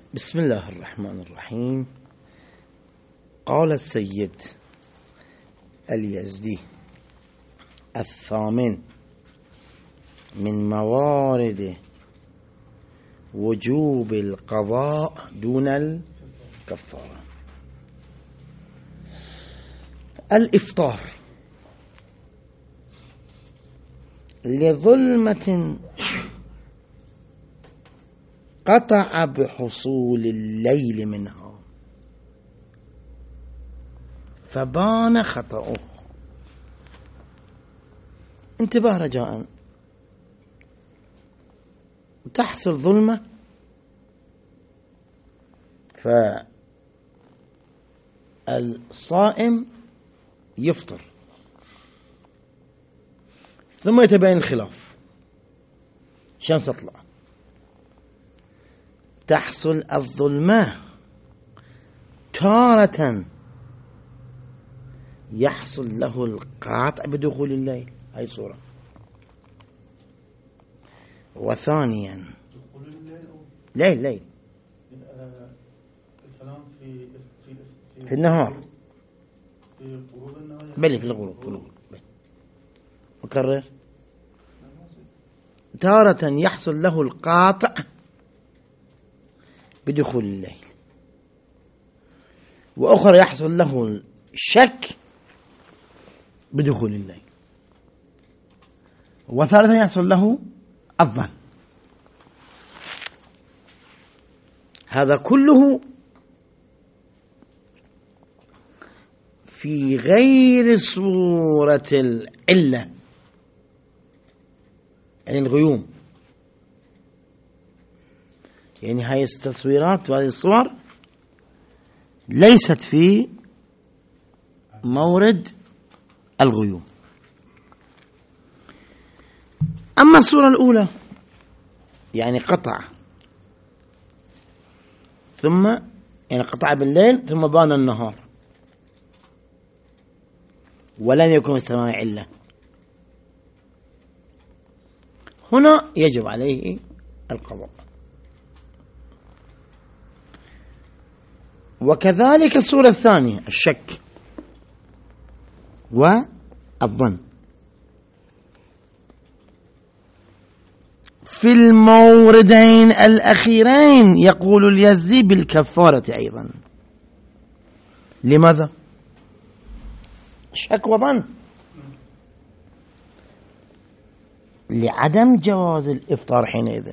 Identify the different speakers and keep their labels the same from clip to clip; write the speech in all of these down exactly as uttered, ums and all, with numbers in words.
Speaker 1: بسم الله الرحمن الرحيم. قال السيد اليزدي: الثامن من موارد وجوب القضاء دون الكفارة الإفطار لظلمة قطع بحصول الليل منها فبان خطأه. انتباه رجاء، تحصل ظلمة فالصائم يفطر ثم يتبين الخلاف، الشمس تطلع، تحصل الظلمة تارة يحصل له القاطع بدخول الليل، هاي صورة. وثانيا
Speaker 2: دخول الليل
Speaker 1: ليل ليل
Speaker 2: الكلام في في في,
Speaker 1: في النهار،
Speaker 2: في غروب النهار،
Speaker 1: بل في الغروب غروب مكرر. تارة يحصل له القاطع بدخول الليل، وأخرى يحصل له الشك بدخول الليل، وثالثا يحصل له الظن. هذا كله في غير صورة العلة، يعني الغيوم. يعني هاي التصويرات وهذه الصور ليست في مورد الغيوم. أما الصورة الأولى يعني قطع ثم يعني قطع بالليل ثم بان النهار ولم يكن في السماء علة، هنا يجب عليه القضاء. وكذلك الصورة الثانية الشك والظن. في الموردين الأخيرين يقول اليزدي بالكفارة أيضا. لماذا؟ شك وظن، لعدم جواز الإفطار حينئذ.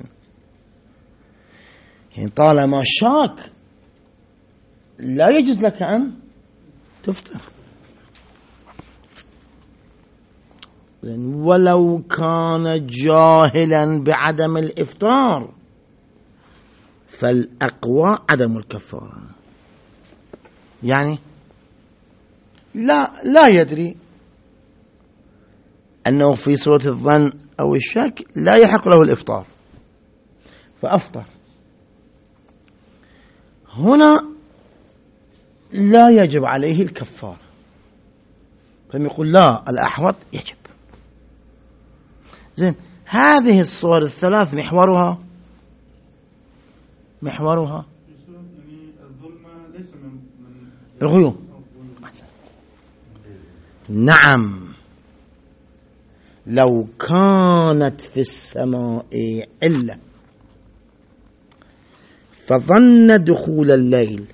Speaker 1: يعني طالما شاك لا يجوز لك أن تفطر، ولو كان جاهلا بعدم الإفطار فالأقوى عدم الكفارة. يعني لا لا يدري أنه في صورة الظن أو الشك لا يحق له الإفطار فأفطر، هنا لا يجب عليه الكفارة، فيقول لا، الأحوط يجب. زين، هذه الصور الثلاث محورها محورها
Speaker 2: يعني الظلمة ليس من
Speaker 1: الغيوم. نعم، لو كانت في السماء علة فظن دخول الليل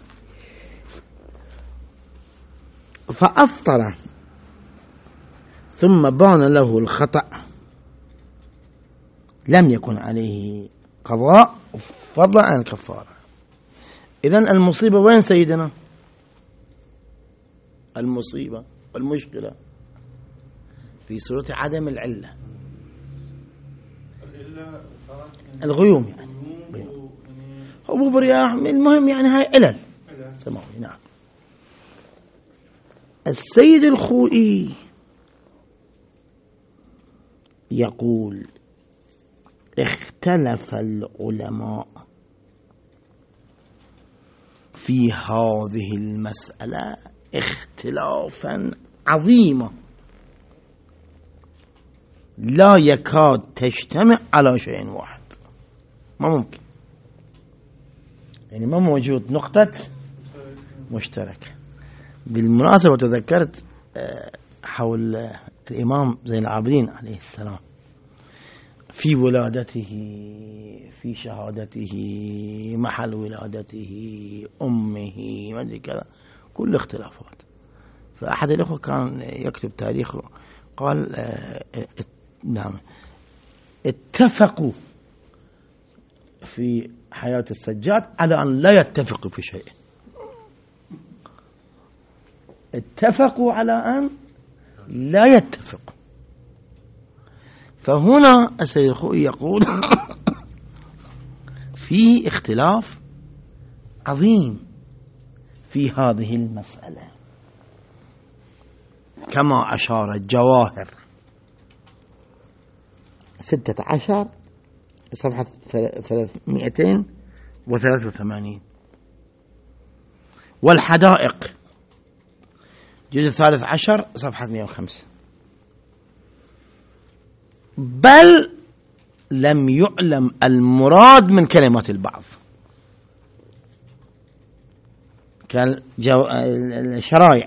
Speaker 1: فأفطر ثم بان له الخطأ لم يكن عليه قضاء فضلا عن الكفارة. إذن المصيبة وين سيدنا؟ المصيبة والمشكلة في صورة عدم العلة، الغيوم. يعني حبوب رياح، المهم يعني هاي علل سماوي. نعم. السيد الخوئي يقول: اختلف العلماء في هذه المسألة اختلافا عظيما لا يكاد تجتمع على شيء واحد، ما ممكن. يعني ما موجود نقطة مشترك. بالمناسبة تذكرت حول الإمام زين العابدين عليه السلام في ولادته، في شهادته، محل ولادته، أمه، ما أدري كذا، كل اختلافات. فأحد الأخوة كان يكتب تاريخه قال نعم اتفقوا في حياة السجاد على أن لا يتفقوا في شيء، اتفقوا على أن لا يتفقوا. فهنا السيد الخوئي يقول في اختلاف عظيم في هذه المسألة، كما أشار الجواهر ستة عشر صفحة ثلاثمائتين وثلاثة وثمانين، والحدائق جزء الثالث عشر صفحة مئة وخمسة. بل لم يعلم المراد من كلمات البعض كالشرائع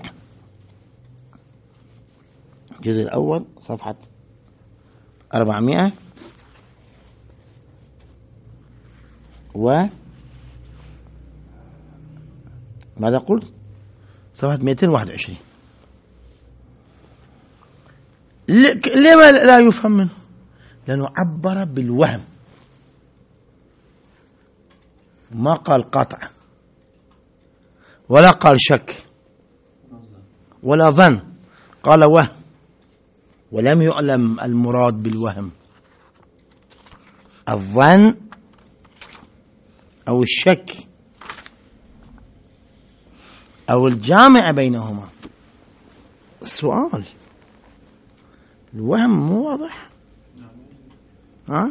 Speaker 1: الجزء الأول صفحة أربعمائة و ماذا قلت صفحة مئتين وواحد وعشرين. لما لا يفهم منه؟ لأنه عبر بالوهم، ما قال قطع ولا قال شك ولا ظن، قال وهم، ولم يعلم المراد بالوهم الظن أو الشك أو الجامع بينهما. السؤال الوهم مو واضح؟ ها؟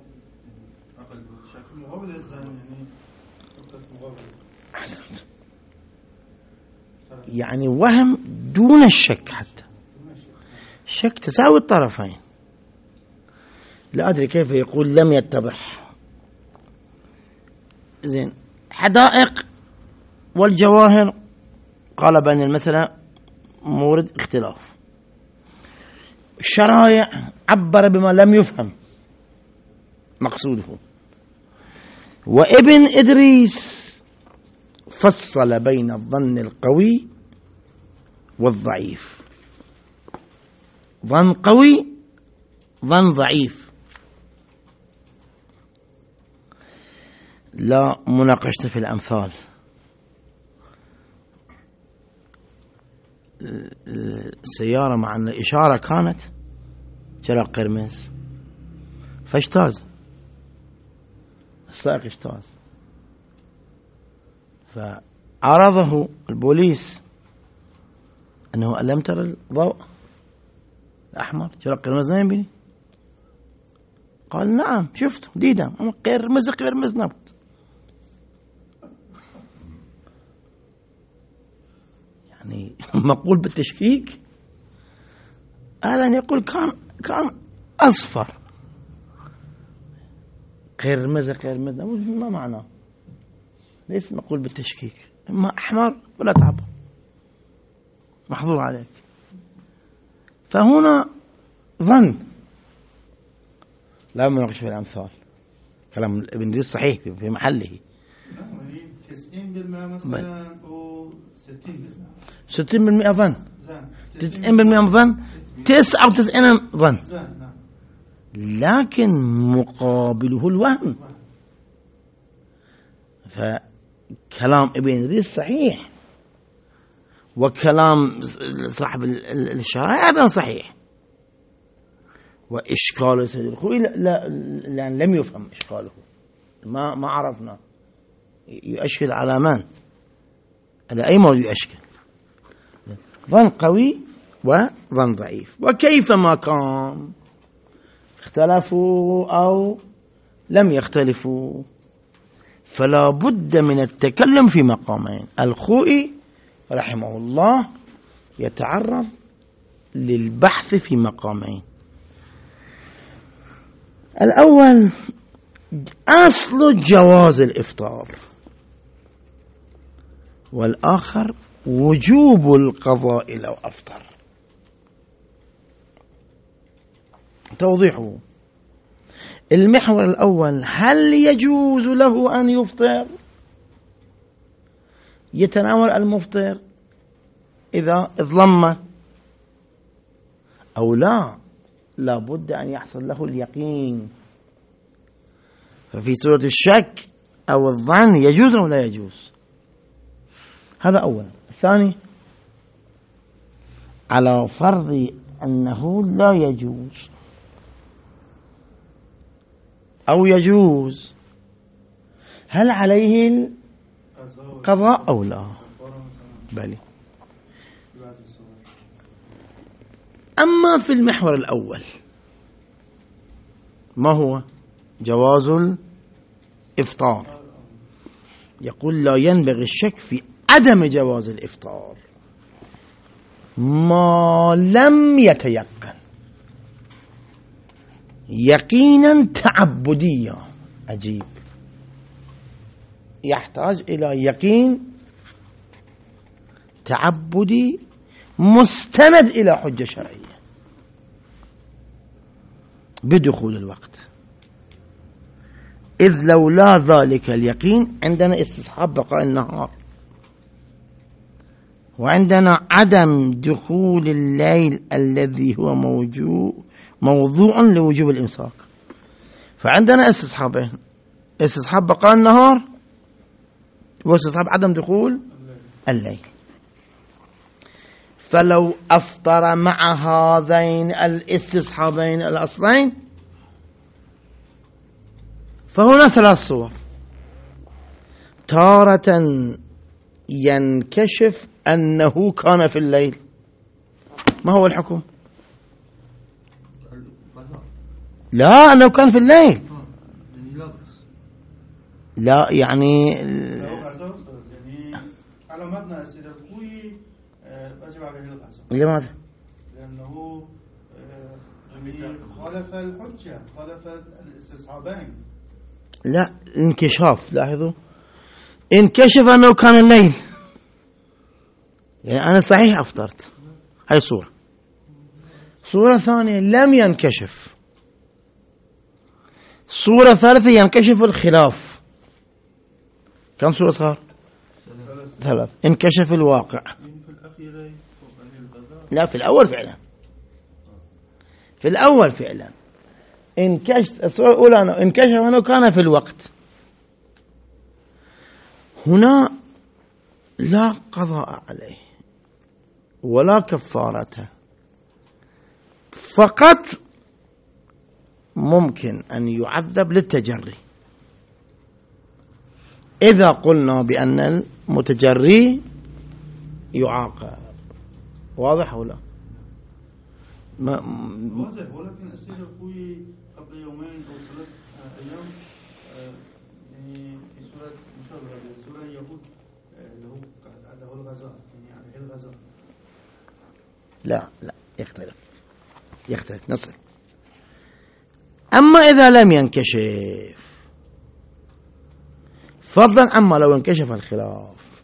Speaker 1: يعني وهم دون الشك، حتى الشك تساوي الطرفين. لا أدري كيف يقول لم يتضح. زين، حدائق والجواهر قال بأن المسألة مورد اختلاف. الشرائع عبر بما لم يفهم مقصوده. وابن إدريس فصل بين الظن القوي والضعيف، ظن قوي ظن ضعيف. لا مناقشة في الأمثال. السيارة مع أن الإشارة كانت شرق قرمز فاجتاز، السائق اجتاز، فعرضه البوليس أنه ألم ترى الضوء الأحمر شرق قرمز نايم بني؟ قال نعم شفته ديدا قرمز قرمز نبت. يعني مقول بالتشكيك. هذا يقول كان كان أصفر قرمز قرمز ما معناه؟ ليس مقول بالتشكيك، إما أحمر ولا تعب، محظور عليك. فهنا ظن لا مناقش في الأمثال. كلام ابن إدريس صحيح في محله.
Speaker 2: تسعين بالمئة مثلا أو ستين بالمئة
Speaker 1: ستين بالمئة ظن، تسعين بالمئة ظن، تسعة وتسعين ظن، لكن مقابله الوهم. فكلام ابن إدريس صحيح، وكلام صاحب الشرائع أيضا صحيح. وإشكال سيد الخوئي لا لأن لم يفهم إشكاله، ما ما عرفنا يؤشكل على من، على أي موضوع يؤشكل. ظن قوي وظن ضعيف، وكيف ما كان اختلفوا أو لم يختلفوا فلا بد من التكلم في مقامين. الخوئي رحمه الله يتعرض للبحث في مقامين. الأول أصل جواز الإفطار والآخر وجوب القضاء لو أفطر. توضيحه: المحور الأول: هل يجوز له أن يفطر؟ يتناول المفطر إذا اظلم أو لا؟ لا بد أن يحصل له اليقين. ففي صورة الشك أو الظن يجوز أو لا يجوز؟ هذا أولا. الثاني: على فرض أنه لا يجوز أو يجوز، هل عليه القضاء أو لا؟ بلى. أما في المحور الأول ما هو؟ جواز الإفطار. يقول: لا ينبغي الشك في عدم جواز الإفطار ما لم يتيقن يقينا تعبديا. عجيب، يحتاج إلى يقين تعبدي مستند إلى حجة شرعية بدخول الوقت، إذ لولا ذلك اليقين عندنا استصحاب بقاء النهار، وعندنا عدم دخول الليل الذي هو موجود موضوع لوجوب الإمساك. فعندنا استصحابين: استصحاب بقاء النهار واستصحاب عدم دخول الليل. فلو أفطر مع هذين الاستصحابين الأصلين فهنا ثلاث صور: تارة ينكشف أنه كان في الليل، ما هو الحكم؟ لا، أنه كان في الليل. لا يعني
Speaker 2: على مبنى أسئلة الخوي واجب عليه القصر.
Speaker 1: لماذا؟
Speaker 2: لأنه خالف الحجة، خالف الاستصحابين.
Speaker 1: لا، انكشاف. لاحظوا، انكشف أنه كان الليل، يعني أنا صحيح أفطرت. هاي صورة. صورة ثانية: لم ينكشف. صورة ثالثة: ينكشف الخلاف. كم صورة صار؟ ثلاث. انكشف الواقع. لا، في الأول فعلا، في الأول فعلا انكشف. الصورة الأولى انكشف أنه كان في الوقت. هنا لا قضاء عليه ولا كفارته، فقط ممكن أن يعذب للتجري إذا قلنا بأن المتجري يعاقب. واضح ولا؟ ما
Speaker 2: واضح، ولكن أسئلة أخوي قبل يومين أو ثلاث أيام يعني في سورة مشابهة للسورة يقول له له الغزاء، يعني عليه الغزاء.
Speaker 1: لا لا، يختلف يختلف نصر. أما إذا لم ينكشف، فضلا عما لو انكشف الخلاف،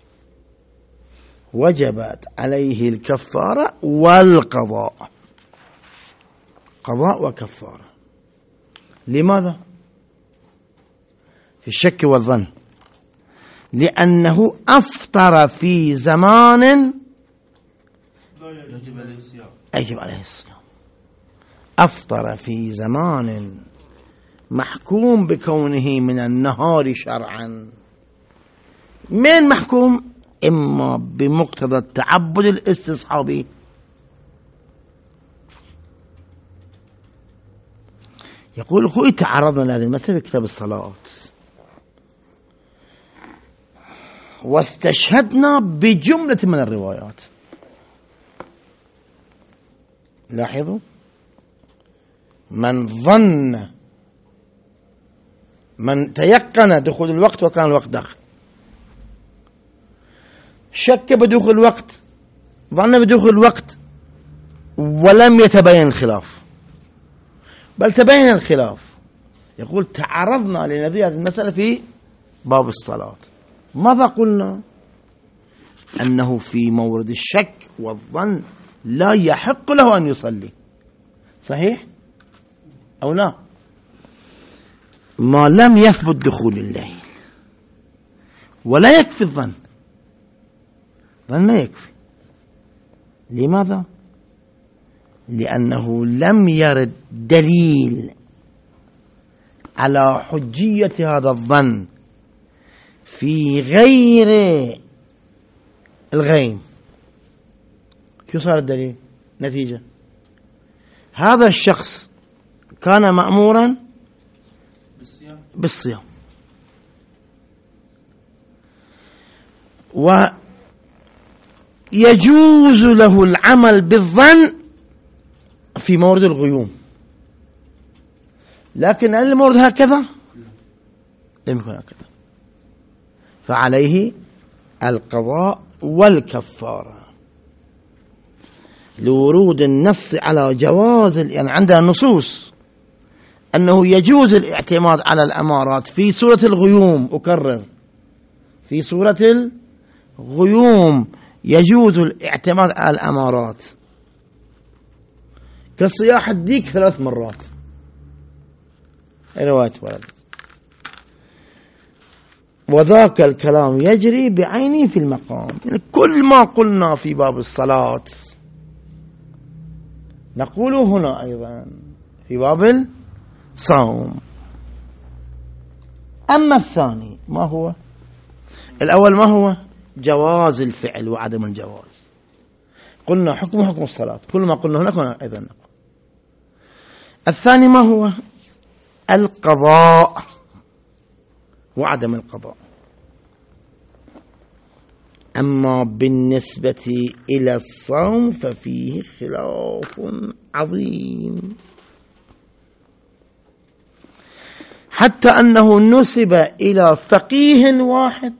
Speaker 1: وجبت عليه الكفارة والقضاء، قضاء وكفارة. لماذا؟ في الشك والظن: لأنه أفطر في زمان يجب عليه الصيام. أفطر في زمان محكوم بكونه من النهار شرعا. من محكوم؟ إما بمقتضى التعبد الاستصحابي، يقول أخوي تعرضنا لهذه المسألة في كتاب الصلاة واستشهدنا بجملة من الروايات. لاحظوا: من ظن، من تيقن دخول الوقت وكان الوقت داخل، شك بدخول الوقت، ظن بدخول الوقت ولم يتبين الخلاف، بل تبين الخلاف. يقول تعرضنا لنظير هذه المسألة في باب الصلاة. ماذا قلنا؟ أنه في مورد الشك والظن لا يحق له أن يصلي، صحيح أو لا؟ ما لم يثبت دخول الليل، ولا يكفي الظن، الظن ما يكفي. لماذا؟ لأنه لم يرد دليل على حجية هذا الظن في غير الغيم. شو صار الدليل؟ نتيجة هذا الشخص كان مأمورا بالصيام، ويجوز له العمل بالظن في مورد الغيوم، لكن هل المورد هكذا؟ لم يكن هكذا، فعليه القضاء والكفارة لورود النص على جواز، يعني عندنا نصوص أنه يجوز الاعتماد على الأمارات في سورة الغيوم. أكرر، في سورة الغيوم يجوز الاعتماد على الأمارات كصياح الديك ثلاث مرات، رواية ورد، وذاك الكلام يجري بعينه في المقام. يعني كل ما قلنا في باب الصلاة نقوله هنا أيضا في باب الصوم. أما الثاني ما هو؟ الأول ما هو؟ جواز الفعل وعدم الجواز. قلنا حكم حكم الصلاة، كل ما قلنا هناك أيضا نقول. الثاني ما هو؟ القضاء وعدم القضاء. أما بالنسبة إلى الصوم ففيه خلاف عظيم، حتى أنه نسب إلى فقيه واحد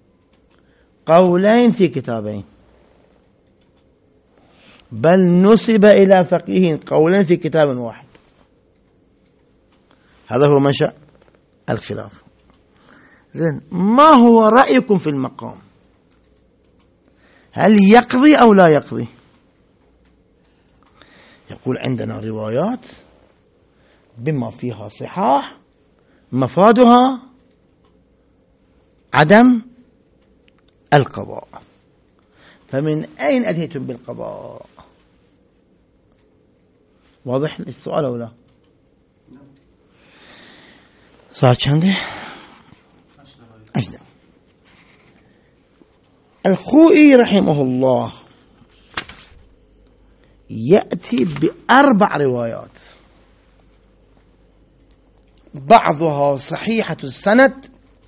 Speaker 1: قولين في كتابين، بل نسب إلى فقيه قولين في كتاب واحد. هذا هو منشأ الخلاف. زين، ما هو رأيكم في المقام؟ هل يقضي أو لا يقضي؟ يقول عندنا روايات بما فيها صحاح مفادها عدم القضاء، فمن أين أتيتم بالقضاء؟ واضح السؤال أو لا؟ صار كنده أجل. الخوئي رحمه الله يأتي بأربع روايات، بعضها صحيحة السند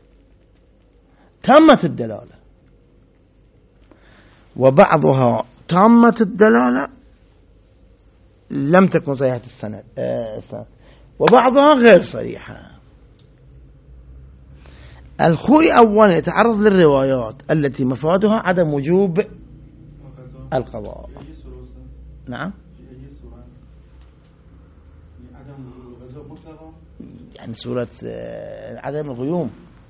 Speaker 1: تامة الدلالة، وبعضها تامة الدلالة لم تكن صحيحة السند، وبعضها غير صريحة. الخوئي أولا يتعرض للروايات التي مفادها عدم وجوب القضاء. نعم، يعني سورة عدم الغيوم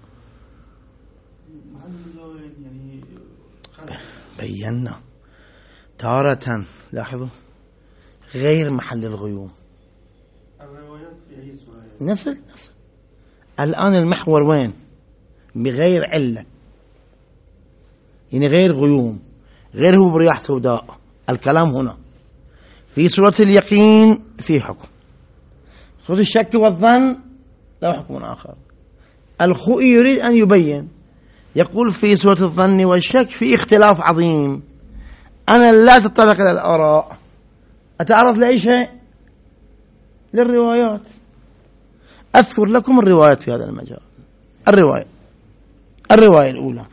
Speaker 1: بينا تارة، لاحظوا، غير محل الغيوم.
Speaker 2: الروايات في أي سورة؟
Speaker 1: نصل نصل الآن المحور وين؟ بغير علة، يعني غير غيوم، غير هو برياح سوداء. الكلام هنا في سورة اليقين في حكم، سورة الشك والظن له حكم آخر. الخوئي يريد أن يبين، يقول في سورة الظن والشك في اختلاف عظيم، أنا لا تطرق إلى الآراء، أتعرض لأي شيء؟ للروايات. أذكر لكم الروايات في هذا المجال. الرواية الرواية الأولى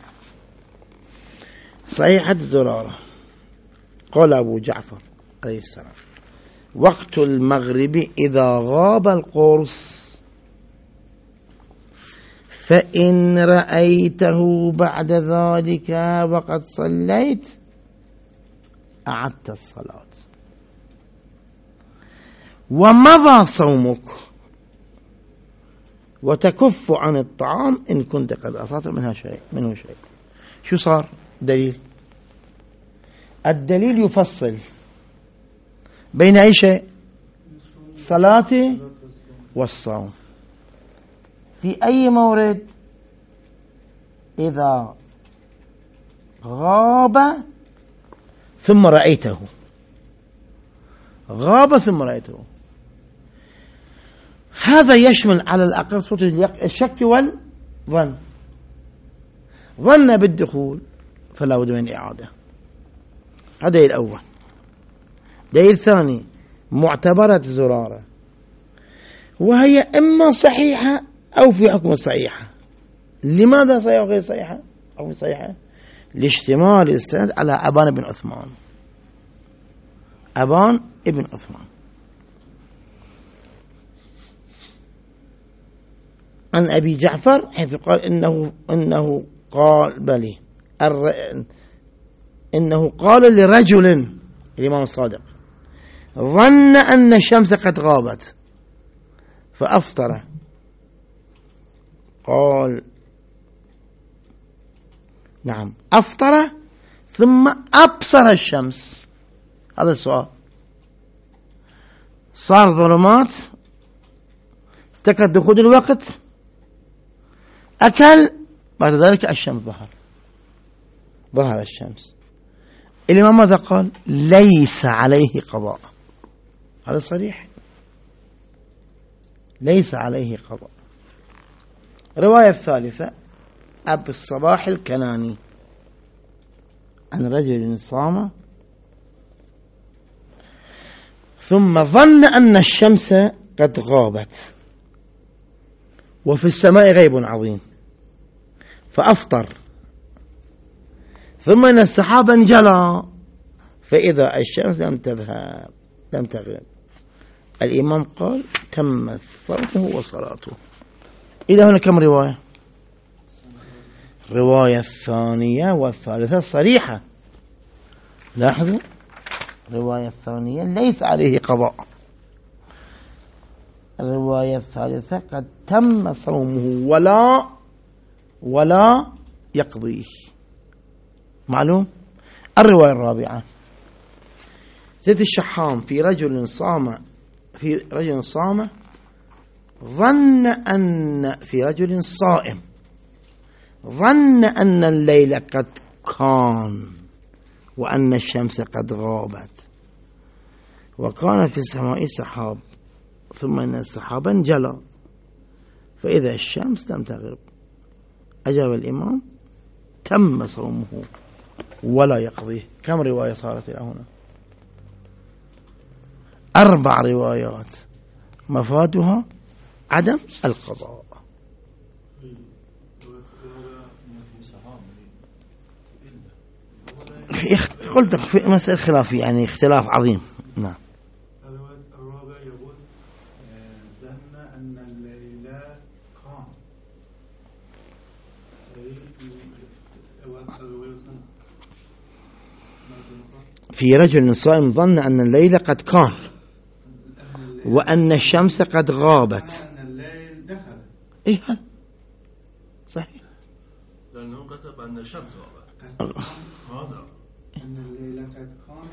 Speaker 1: صحيحة زرارة، قال أبو جعفر عليه السلام: وقت المغرب إذا غاب القرص فإن رأيته بعد ذلك وقد صليت أعدت الصلاة ومضى صومك وتكف عن الطعام إن كنت قد أصبت منها شيء منه شيء. شو صار دليل؟ الدليل يفصل بين أي شيء؟ الصلاة والصوم. في أي مورد؟ إذا غاب ثم رأيته، غاب ثم رأيته، هذا يشمل على الأقل صوت الشك والظن. ظن بالدخول فلا بد من إعادة، هذا دليل الأول. دليل ثاني معتبرة زرارة، وهي إما صحيحة أو في حكم الصحيحة. لماذا صحيحة وغير صحيحة أو صحيحة؟ لاشتمال السند على أبان بن عثمان، أبان ابن عثمان عن أبي جعفر، حيث قال إنه إنه قال بلي إنه قال لرجل، الإمام الصادق، ظن أن الشمس قد غابت فأفطر، قال نعم أفطر ثم أبصر الشمس. هذا السؤال، صار ظلمات، افتكر دخول الوقت، أكل، بعد ذلك الشمس ظهر، ظهر الشمس. الإمام ماذا قال؟ ليس عليه قضاء. هذا صريح، ليس عليه قضاء. الرواية الثالثة أبي الصباح الكناني عن رجل صام ثم ظن أن الشمس قد غابت وفي السماء غيب عظيم فأفطر، ثم إن السحاب انجلى فإذا الشمس لم تذهب لم تغرب. الإمام قال تمت صومه وصلاته. إلى هنا كم رواية؟ الرواية الثانية والثالثة صريحة. لاحظوا، الرواية الثانية ليس عليه قضاء، الرواية الثالثة قد تم صومه ولا ولا يقضيه. معلوم؟ الرواية الرابعة زيد الشحام في رجل صام في رجل صام ظن أن في رجل صائم ظن أن الليل قد كان وأن الشمس قد غابت وكان في السماء سحاب ثم أن السحاب انجلى فإذا الشمس لم تغرب. أجاب الإمام تم صومه ولا يقضيه. كم رواية صارت إلى هنا؟ أربع روايات مفادها عدم القضاء. قلت في مسألة خلافية، يعني اختلاف عظيم. نعم.
Speaker 2: الرابع يقول ظن أن الليل كان
Speaker 1: في رجل صائم ظن أن الليل قد كان وأن الشمس قد غابت.
Speaker 2: أن الليل دخل.
Speaker 1: إيه صحيح،
Speaker 3: لأنه كتب أن الشمس غابت. هذا
Speaker 2: أن الليل قد كان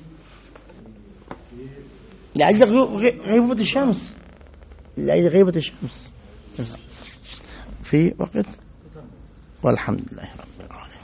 Speaker 1: يعني غيبة الشمس، يعني غيبة الشمس في وقت. والحمد لله رب العالمين.